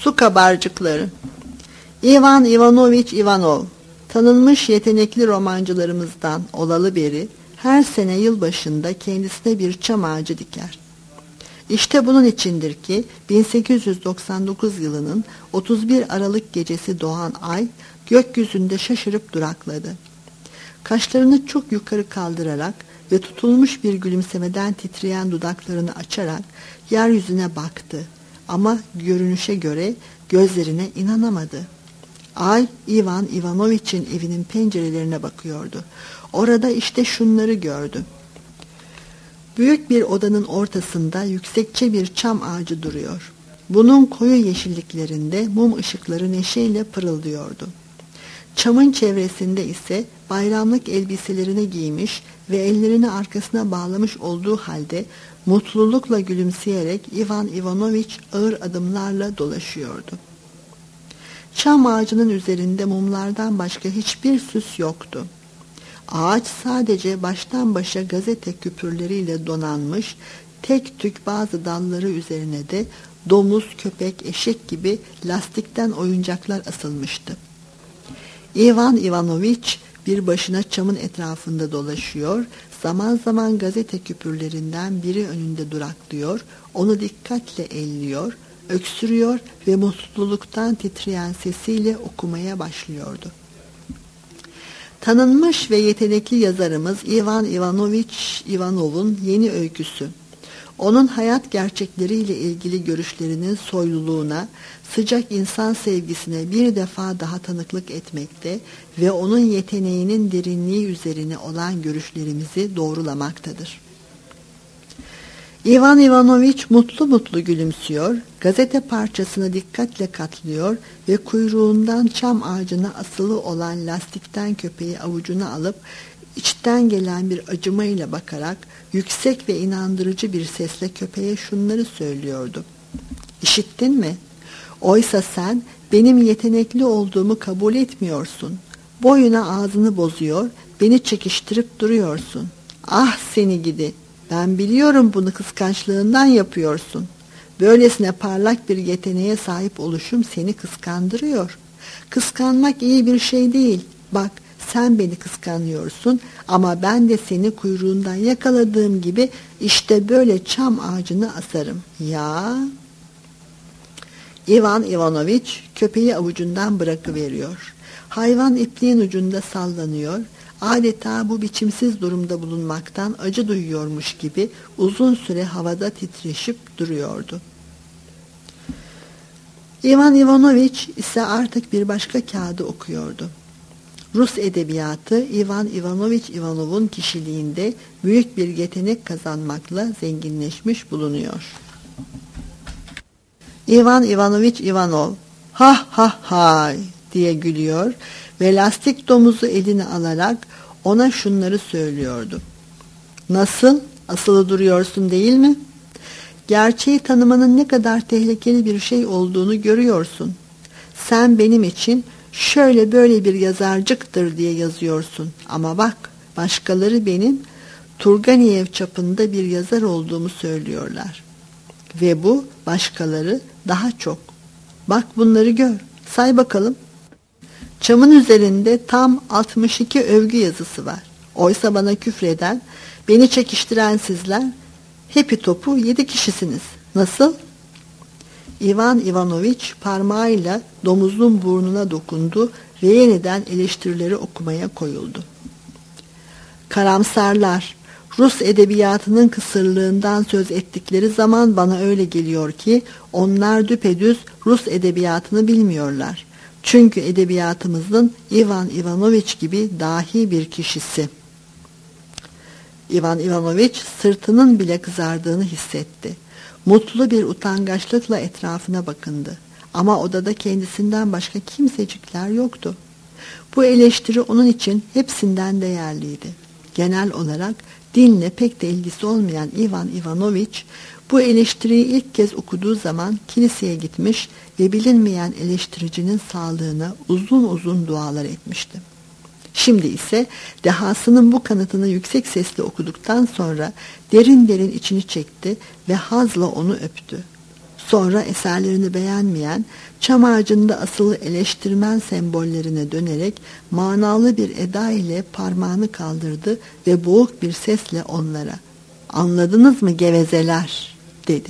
Su kabarcıkları. Ivan Ivanoviç Ivanov, tanınmış yetenekli romancılarımızdan olalı beri her sene yılbaşında kendisine bir çam ağacı diker. İşte bunun içindir ki 1899 yılının 31 Aralık gecesi doğan ay gökyüzünde şaşırıp durakladı. Kaşlarını çok yukarı kaldırarak ve tutulmuş bir gülümsemeden titreyen dudaklarını açarak yeryüzüne baktı ama görünüşe göre gözlerine inanamadı. Ay, Ivan Ivanoviç'in evinin pencerelerine bakıyordu. Orada işte şunları gördü. Büyük bir odanın ortasında yüksekçe bir çam ağacı duruyor. Bunun koyu yeşilliklerinde mum ışıkları neşeyle pırıldıyordu. Çamın çevresinde ise bayramlık elbiselerini giymiş ve ellerini arkasına bağlamış olduğu halde mutlulukla gülümseyerek Ivan Ivanoviç ağır adımlarla dolaşıyordu. Çam ağacının üzerinde mumlardan başka hiçbir süs yoktu. Ağaç sadece baştan başa gazete küpürleriyle donanmış, tek tük bazı dalları üzerine de domuz, köpek, eşek gibi lastikten oyuncaklar asılmıştı. Ivan Ivanoviç bir başına çamın etrafında dolaşıyor, zaman zaman gazete küpürlerinden biri önünde duraklıyor, onu dikkatle elliyor, öksürüyor ve mutluluktan titreyen sesiyle okumaya başlıyordu. Tanınmış ve yetenekli yazarımız Ivan Ivanoviç Ivanov'un yeni öyküsü, onun hayat gerçekleriyle ilgili görüşlerinin soyluluğuna, sıcak insan sevgisine bir defa daha tanıklık etmekte ve onun yeteneğinin derinliği üzerine olan görüşlerimizi doğrulamaktadır. Ivan Ivanoviç mutlu mutlu gülümsüyor, gazete parçasını dikkatle katlıyor ve kuyruğundan çam ağacına asılı olan lastikten köpeği avucuna alıp içten gelen bir acımayla bakarak yüksek ve inandırıcı bir sesle köpeğe şunları söylüyordu. İşittin mi? Oysa sen benim yetenekli olduğumu kabul etmiyorsun. Boyuna ağzını bozuyor, beni çekiştirip duruyorsun. Ah seni gidi! Ben biliyorum bunu kıskançlığından yapıyorsun. Böylesine parlak bir yeteneğe sahip oluşum seni kıskandırıyor. Kıskanmak iyi bir şey değil. Bak sen beni kıskanıyorsun ama ben de seni kuyruğundan yakaladığım gibi işte böyle çam ağacına asarım. Ya... Ivan Ivanoviç köpeği avucundan bırakıveriyor. Hayvan ipliğin ucunda sallanıyor. Adeta bu biçimsiz durumda bulunmaktan acı duyuyormuş gibi uzun süre havada titreşip duruyordu. Ivan Ivanoviç ise artık bir başka kağıdı okuyordu. Rus edebiyatı Ivan Ivanoviç Ivanov'un kişiliğinde büyük bir yetenek kazanmakla zenginleşmiş bulunuyor. Ivan Ivanoviç Ivanov ha ha hay diye gülüyor ve lastik domuzu eline alarak ona şunları söylüyordu. Nasıl? Asılı duruyorsun değil mi? Gerçeği tanımanın ne kadar tehlikeli bir şey olduğunu görüyorsun. Sen benim için şöyle böyle bir yazarcıktır diye yazıyorsun. Ama bak, başkaları benim Turgenev çapında bir yazar olduğumu söylüyorlar. Ve bu başkaları daha çok. Bak bunları gör, say bakalım. Çamın üzerinde tam 62 övgü yazısı var. Oysa bana küfreden, beni çekiştiren sizler, hepi topu 7 kişisiniz. Nasıl? Ivan Ivanoviç parmağıyla domuzun burnuna dokundu ve yeniden eleştirileri okumaya koyuldu. Karamsarlar, Rus edebiyatının kısırlığından söz ettikleri zaman bana öyle geliyor ki onlar düpedüz Rus edebiyatını bilmiyorlar. Çünkü edebiyatımızın Ivan Ivanoviç gibi dahi bir kişisi. Ivan Ivanoviç sırtının bile kızardığını hissetti. Mutlu bir utangaçlıkla etrafına bakındı. Ama odada kendisinden başka kimsecikler yoktu. Bu eleştiri onun için hepsinden değerliydi. Genel olarak dinle pek de ilgisi olmayan Ivan Ivanoviç bu eleştiriyi ilk kez okuduğu zaman kiliseye gitmiş ve bilinmeyen eleştiricinin sağlığına uzun uzun dualar etmişti. Şimdi ise dehasının bu kanıtını yüksek sesle okuduktan sonra derin derin içini çekti ve hazla onu öptü. Sonra eserlerini beğenmeyen, çam ağacında asılı eleştirmen sembollerine dönerek manalı bir eda ile parmağını kaldırdı ve boğuk bir sesle onlara "Anladınız mı gevezeler?" dedi.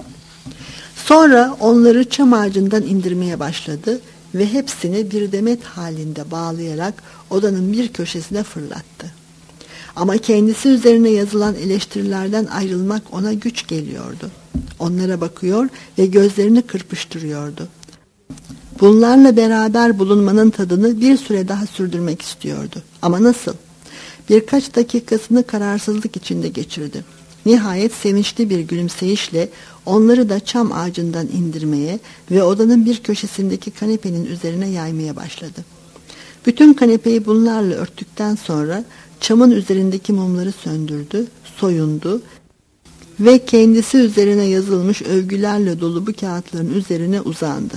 Sonra onları çam ağacından indirmeye başladı ve hepsini bir demet halinde bağlayarak odanın bir köşesine fırlattı. Ama kendisi üzerine yazılan eleştirilerden ayrılmak ona güç geliyordu. Onlara bakıyor ve gözlerini kırpıştırıyordu. Bunlarla beraber bulunmanın tadını bir süre daha sürdürmek istiyordu. Ama nasıl? Birkaç dakikasını kararsızlık içinde geçirdi. Nihayet sevinçli bir gülümseyişle onları da çam ağacından indirmeye ve odanın bir köşesindeki kanepenin üzerine yaymaya başladı. Bütün kanepeyi bunlarla örttükten sonra çamın üzerindeki mumları söndürdü, soyundu ve kendisi üzerine yazılmış övgülerle dolu bu kağıtların üzerine uzandı.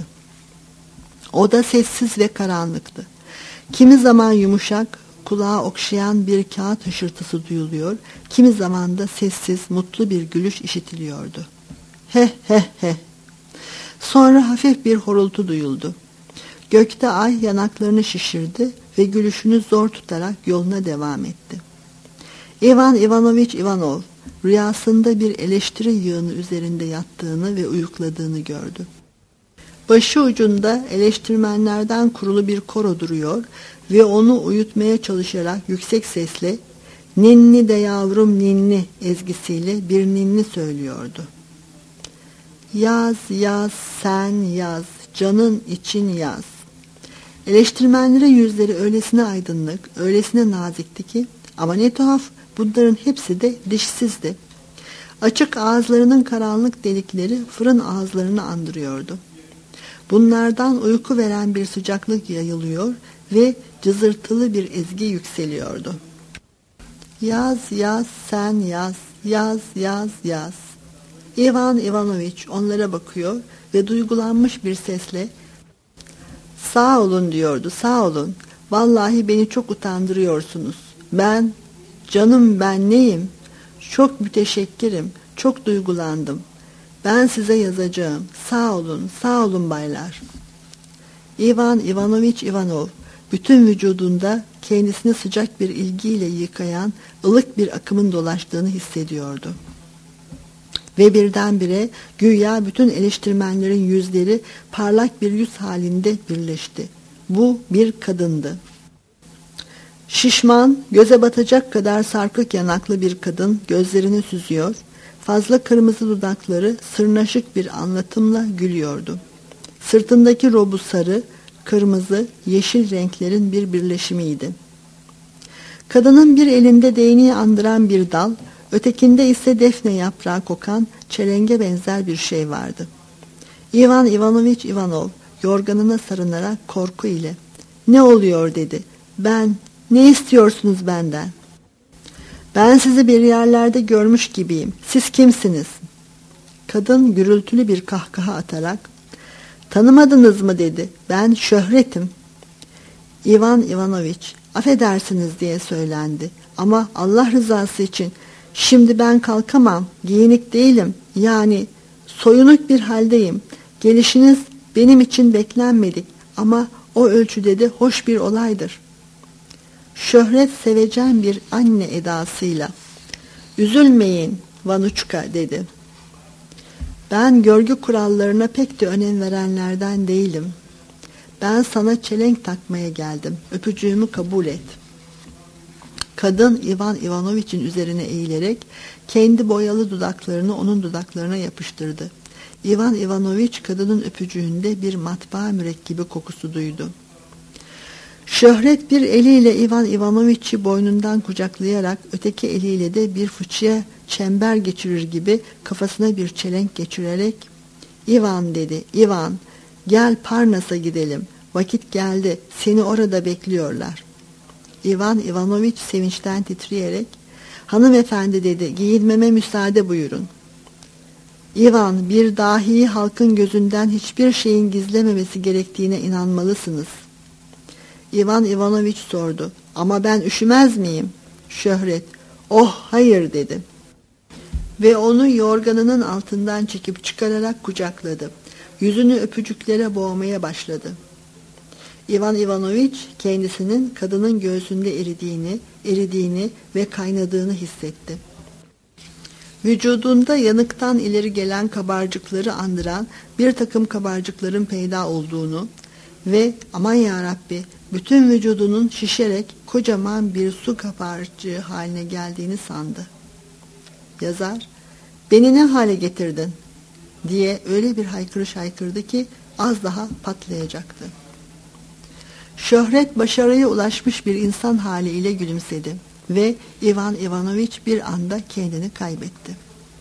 Oda sessiz ve karanlıktı. Kimi zaman yumuşak, kulağa okşayan bir kağıt hışırtısı duyuluyor, kimi zaman da sessiz, mutlu bir gülüş işitiliyordu. Heh heh heh. Sonra hafif bir horultu duyuldu. Gökte ay yanaklarını şişirdi ve gülüşünü zor tutarak yoluna devam etti. Ivan Ivanoviç Ivanov rüyasında bir eleştiri yığını üzerinde yattığını ve uyukladığını gördü. Başı ucunda eleştirmenlerden kurulu bir koro duruyor ve onu uyutmaya çalışarak yüksek sesle "Ninni de yavrum ninni" ezgisiyle bir ninni söylüyordu. Yaz yaz sen yaz, canın için yaz. Eleştirmenlerin yüzleri öylesine aydınlık, öylesine nazikti ki, ama ne tuhaf, bunların hepsi de dişsizdi. Açık ağızlarının karanlık delikleri fırın ağızlarını andırıyordu. Bunlardan uyku veren bir sıcaklık yayılıyor ve cızırtılı bir ezgi yükseliyordu. Yaz yaz sen yaz, yaz yaz yaz. Ivan Ivanoviç onlara bakıyor ve duygulanmış bir sesle "Sağ olun" diyordu, "sağ olun. Vallahi beni çok utandırıyorsunuz. Canım ben neyim? Çok müteşekkirim, çok duygulandım. Ben size yazacağım. Sağ olun baylar." Ivan Ivanoviç Ivanov bütün vücudunda kendisini sıcak bir ilgiyle yıkayan ılık bir akımın dolaştığını hissediyordu. Ve birdenbire güya bütün eleştirmenlerin yüzleri parlak bir yüz halinde birleşti. Bu bir kadındı. Şişman, göze batacak kadar sarkık yanaklı bir kadın gözlerini süzüyor, fazla kırmızı dudakları sırnaşık bir anlatımla gülüyordu. Sırtındaki robu sarı, kırmızı, yeşil renklerin bir birleşimiydi. Kadının bir elinde değneği andıran bir dal, ötekinde ise defne yaprağı kokan çelenge benzer bir şey vardı. Ivan Ivanoviç Ivanov yorganına sarınarak korku ile "Ne oluyor?" dedi. Ne istiyorsunuz benden?" "Ben sizi bir yerlerde görmüş gibiyim. Siz kimsiniz?" Kadın gürültülü bir kahkaha atarak "Tanımadınız mı?" dedi. "Ben Şöhret'im." Ivan Ivanoviç "Affedersiniz" diye söylendi. "Ama Allah rızası için şimdi ben kalkamam, giyinik değilim, yani soyunuk bir haldeyim. Gelişiniz benim için beklenmedik ama o ölçüde de hoş bir olaydır." Şöhret sevecen bir anne edasıyla "Üzülmeyin Vanuçka" dedi. "Ben görgü kurallarına pek de önem verenlerden değilim. Ben sana çelenk takmaya geldim. Öpücüğümü kabul et." Kadın Ivan Ivanoviç'in üzerine eğilerek kendi boyalı dudaklarını onun dudaklarına yapıştırdı. Ivan Ivanoviç kadının öpücüğünde bir matbaa mürekkebi kokusu duydu. Şöhret bir eliyle Ivan Ivanoviç'i boynundan kucaklayarak öteki eliyle de bir fıçıya çember geçirir gibi kafasına bir çelenk geçirerek "İvan" dedi, "İvan, gel Parnas'a gidelim. Vakit geldi. Seni orada bekliyorlar." Ivan Ivanoviç sevinçten titreyerek "Hanımefendi" dedi, "giyinmeme müsaade buyurun." "İvan, bir dahi halkın gözünden hiçbir şeyin gizlememesi gerektiğine inanmalısınız." Ivan Ivanoviç sordu. "Ama ben üşümez miyim?" Şöhret "Oh hayır" dedi. ve onu yorganının altından çekip çıkararak kucakladı. Yüzünü öpücüklere boğmaya başladı. İvan Ivanoviç kendisinin kadının göğsünde eridiğini ve kaynadığını hissetti. Vücudunda yanıktan ileri gelen kabarcıkları andıran bir takım kabarcıkların peyda olduğunu ve aman yarabbi bütün vücudunun şişerek kocaman bir su kabarcığı haline geldiğini sandı. Yazar, "Beni ne hale getirdin?" diye öyle bir haykırış haykırdı ki az daha patlayacaktı. Şöhret başarıya ulaşmış bir insan haliyle gülümsedi ve İvan Ivanoviç bir anda kendini kaybetti.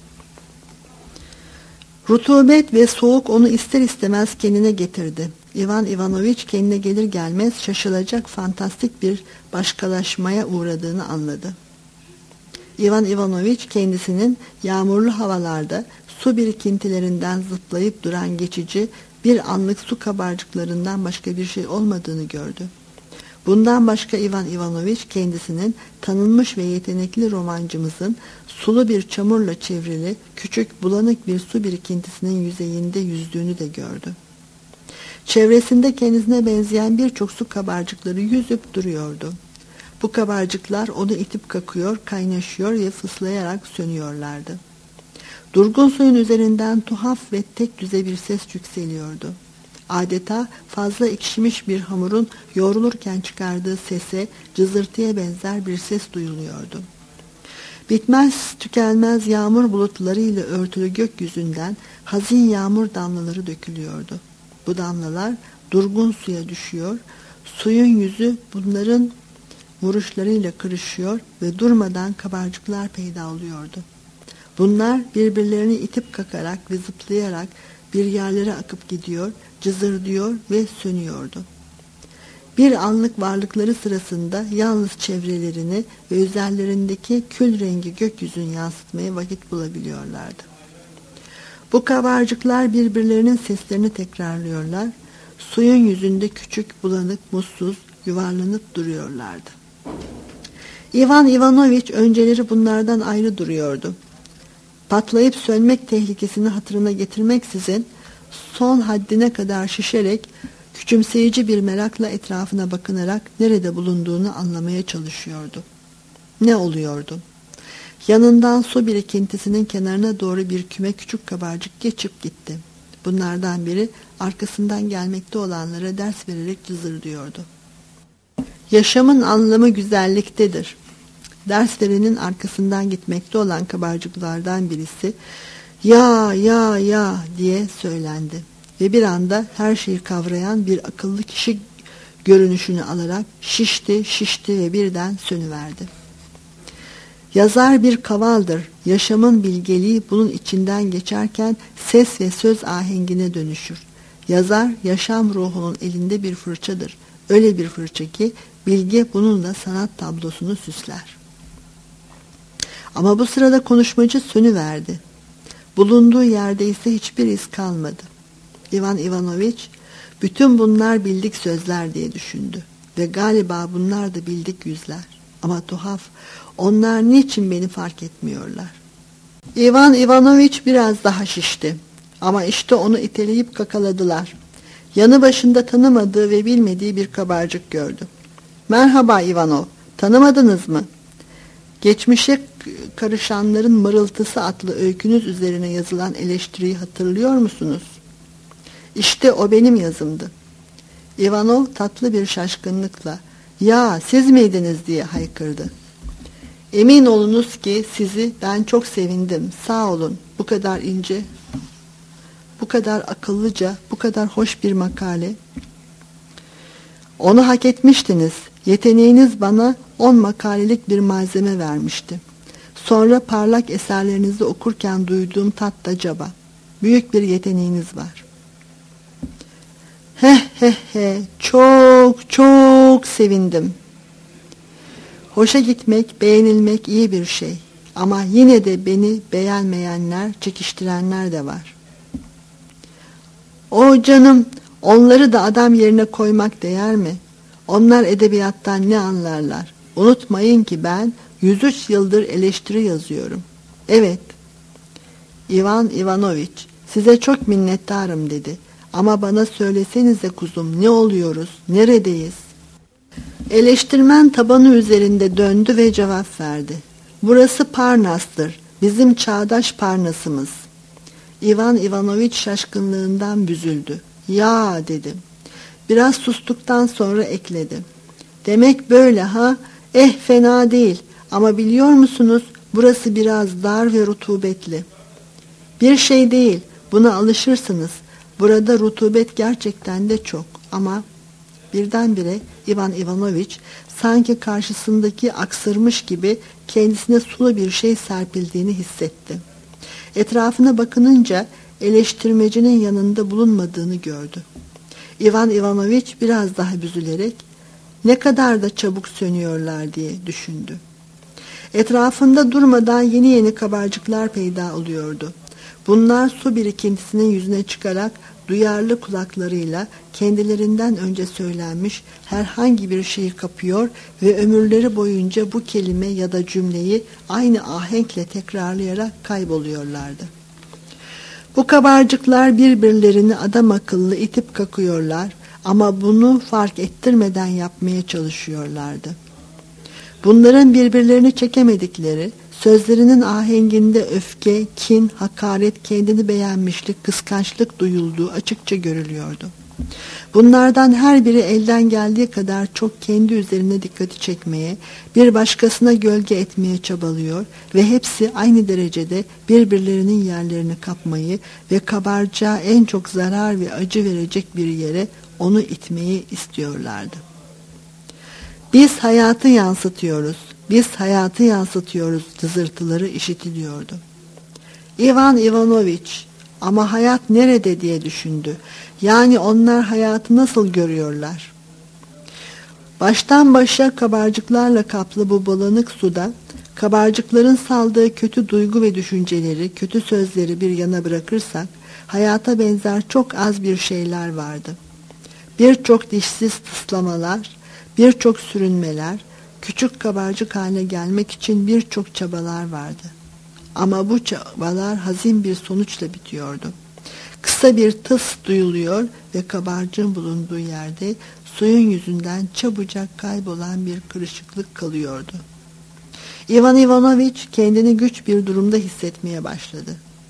Rutubet ve soğuk onu ister istemez kendine getirdi. İvan Ivanoviç kendine gelir gelmez şaşılacak fantastik bir başkalaşmaya uğradığını anladı. İvan Ivanoviç kendisinin yağmurlu havalarda su birikintilerinden zıplayıp duran geçici bir anlık su kabarcıklarından başka bir şey olmadığını gördü. Bundan başka İvan Ivanoviç kendisinin tanınmış ve yetenekli romancımızın sulu bir çamurla çevrili küçük bulanık bir su birikintisinin yüzeyinde yüzdüğünü de gördü. Çevresinde kendisine benzeyen birçok su kabarcıkları yüzüp duruyordu. Bu kabarcıklar onu itip kakıyor, kaynaşıyor ve fıslayarak sönüyorlardı. Durgun suyun üzerinden tuhaf ve tek düze bir ses yükseliyordu. Adeta fazla ekşimiş bir hamurun yoğrulurken çıkardığı sese, cızırtıya benzer bir ses duyuluyordu. Bitmez tükenmez yağmur bulutları ile örtülü gökyüzünden hazin yağmur damlaları dökülüyordu. Bu damlalar durgun suya düşüyor, suyun yüzü bunların vuruşlarıyla kırışıyor ve durmadan kabarcıklar peyda oluyordu. Bunlar birbirlerini itip kakarak ve zıplayarak bir yerlere akıp gidiyor, cızırdıyor ve sönüyordu. Bir anlık varlıkları sırasında yalnız çevrelerini ve üzerlerindeki kül rengi gökyüzünü yansıtmaya vakit bulabiliyorlardı. Bu kabarcıklar birbirlerinin seslerini tekrarlıyorlar, suyun yüzünde küçük, bulanık, mutsuz, yuvarlanıp duruyorlardı. İvan Ivanoviç önceleri bunlardan ayrı duruyordu. Patlayıp sönmek tehlikesini hatırına getirmeksizin son haddine kadar şişerek küçümseyici bir merakla etrafına bakınarak nerede bulunduğunu anlamaya çalışıyordu. Ne oluyordu? Yanından su birikintisinin kenarına doğru bir küme küçük kabarcık geçip gitti. Bunlardan biri arkasından gelmekte olanlara ders vererek cızırdıyordu. Yaşamın anlamı güzelliktedir. Ders verenin arkasından gitmekte olan kabarcıklardan birisi ya ya ya diye söylendi ve bir anda her şeyi kavrayan bir akıllı kişi görünüşünü alarak şişti ve birden sönüverdi. Yazar bir kavaldır. Yaşamın bilgeliği bunun içinden geçerken ses ve söz ahengine dönüşür. Yazar yaşam ruhunun elinde bir fırçadır. Öyle bir fırça ki bilge bununla sanat tablosunu süsler. Ama bu sırada konuşmacı sönüverdi. Bulunduğu yerde ise hiçbir iz kalmadı. İvan Ivanoviç, bütün bunlar bildik sözler diye düşündü. Ve galiba bunlar da bildik yüzler. Ama tuhaf, onlar niçin beni fark etmiyorlar? İvan Ivanoviç biraz daha şişti. Ama işte onu iteleyip kakaladılar. Yanı başında tanımadığı ve bilmediği bir kabarcık gördü. "Merhaba Ivanov, tanımadınız mı? Geçmişe karışanların mırıltısı adlı öykünüz üzerine yazılan eleştiriyi hatırlıyor musunuz?" "İşte o benim yazımdı." Ivanov tatlı bir şaşkınlıkla "Ya siz miydiniz?" diye haykırdı. "Emin olunuz ki sizi ben çok sevindim. Sağ olun. Bu kadar ince, bu kadar akıllıca, bu kadar hoş bir makale. Onu hak etmiştiniz. Yeteneğiniz bana 10 makalelik bir malzeme vermişti. Sonra parlak eserlerinizi okurken duyduğum tat da caba. Büyük bir yeteneğiniz var." Çok çok sevindim. Hoşa gitmek, beğenilmek iyi bir şey. Ama yine de beni beğenmeyenler, çekiştirenler de var. "O canım, onları da adam yerine koymak değer mi? Onlar edebiyattan ne anlarlar? Unutmayın ki ben 103 yıldır eleştiri yazıyorum. Evet, "İvan Ivanoviç, size çok minnettarım" dedi. "Ama bana söylesenize kuzum, ne oluyoruz, neredeyiz?" Eleştirmen tabanı üzerinde döndü ve cevap verdi. "Burası Parnas'tır, bizim çağdaş Parnas'ımız." İvan Ivanoviç şaşkınlığından büzüldü. "Ya" dedi. Biraz sustuktan sonra ekledi. "Demek böyle ha? Fena değil. Ama biliyor musunuz, burası biraz dar ve rutubetli." "Bir şey değil, buna alışırsınız. Burada rutubet gerçekten de çok ama..." Birdenbire İvan Ivanoviç sanki karşısındaki aksırmış gibi kendisine sulu bir şey serpildiğini hissetti. Etrafına bakınınca eleştirmecinin yanında bulunmadığını gördü. İvan Ivanoviç biraz daha büzülerek "Ne kadar da çabuk sönüyorlar" diye düşündü. Etrafında durmadan yeni yeni kabarcıklar peyda oluyordu. Bunlar su birikintisinin yüzüne çıkarak duyarlı kulaklarıyla kendilerinden önce söylenmiş herhangi bir şeyi kapıyor ve ömürleri boyunca bu kelime ya da cümleyi aynı ahenkle tekrarlayarak kayboluyorlardı. Bu kabarcıklar birbirlerini adam akıllı itip kakıyorlar ama bunu fark ettirmeden yapmaya çalışıyorlardı. Bunların birbirlerini çekemedikleri, sözlerinin ahenginde öfke, kin, hakaret, kendini beğenmişlik, kıskançlık duyulduğu açıkça görülüyordu. Bunlardan her biri elden geldiği kadar çok kendi üzerine dikkati çekmeye, bir başkasına gölge etmeye çabalıyor ve hepsi aynı derecede birbirlerinin yerlerini kapmayı ve kabarcağa en çok zarar ve acı verecek bir yere onu itmeyi istiyorlardı. "Biz hayatı yansıtıyoruz, biz hayatı yansıtıyoruz" cızırtıları işitiliyordu. İvan Ivanoviç, "Ama hayat nerede?" diye düşündü. Yani onlar hayatı nasıl görüyorlar? Baştan başa kabarcıklarla kaplı bu bulanık suda, kabarcıkların saldığı kötü duygu ve düşünceleri, kötü sözleri bir yana bırakırsak, hayata benzer çok az bir şeyler vardı. Birçok dişsiz tıslamalar, birçok sürünmeler, küçük kabarcık haline gelmek için birçok çabalar vardı. Ama bu çabalar hazin bir sonuçla bitiyordu. Kısa bir tıs duyuluyor ve kabarcığın bulunduğu yerde suyun yüzünden çabucak kaybolan bir kırışıklık kalıyordu. İvan Ivanoviç kendini güç bir durumda hissetmeye başladı.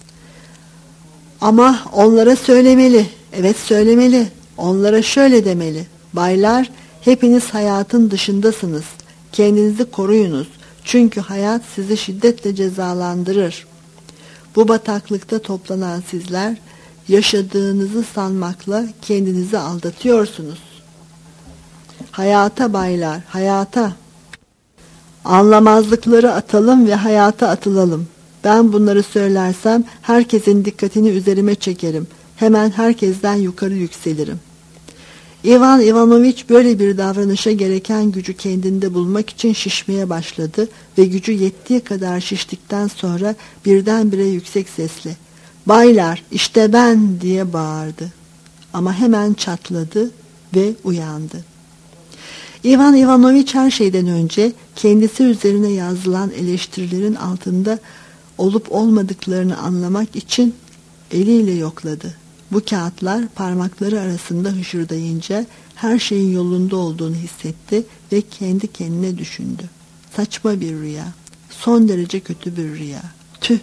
"Ama onlara söylemeli, evet söylemeli, onlara şöyle demeli: Baylar, hepiniz hayatın dışındasınız, kendinizi koruyunuz, çünkü hayat sizi şiddetle cezalandırır. Bu bataklıkta toplanan sizler, yaşadığınızı sanmakla kendinizi aldatıyorsunuz. Hayata baylar, hayata. Anlamazlıkları atalım ve hayata atılalım. Ben bunları söylersem herkesin dikkatini üzerime çekerim. Hemen herkesten yukarı yükselirim." İvan Ivanoviç böyle bir davranışa gereken gücü kendinde bulmak için şişmeye başladı ve gücü yettiği kadar şiştikten sonra birdenbire yüksek sesle "Baylar, işte ben!" diye bağırdı. Ama hemen çatladı ve uyandı. İvan Ivanoviç her şeyden önce kendisi üzerine yazılan eleştirilerin altında olup olmadıklarını anlamak için eliyle yokladı. Bu kağıtlar parmakları arasında hışırdayınca her şeyin yolunda olduğunu hissetti ve kendi kendine düşündü. Saçma bir rüya, son derece kötü bir rüya. Tüh!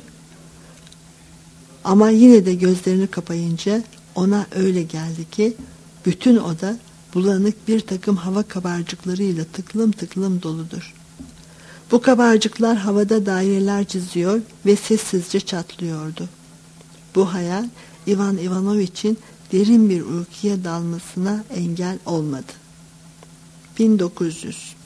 Ama yine de gözlerini kapayınca ona öyle geldi ki bütün oda bulanık bir takım hava kabarcıklarıyla tıklım tıklım doludur. Bu kabarcıklar havada daireler çiziyor ve sessizce çatlıyordu. Bu hayal İvan Ivanoviç'in derin bir uykuya dalmasına engel olmadı. 1900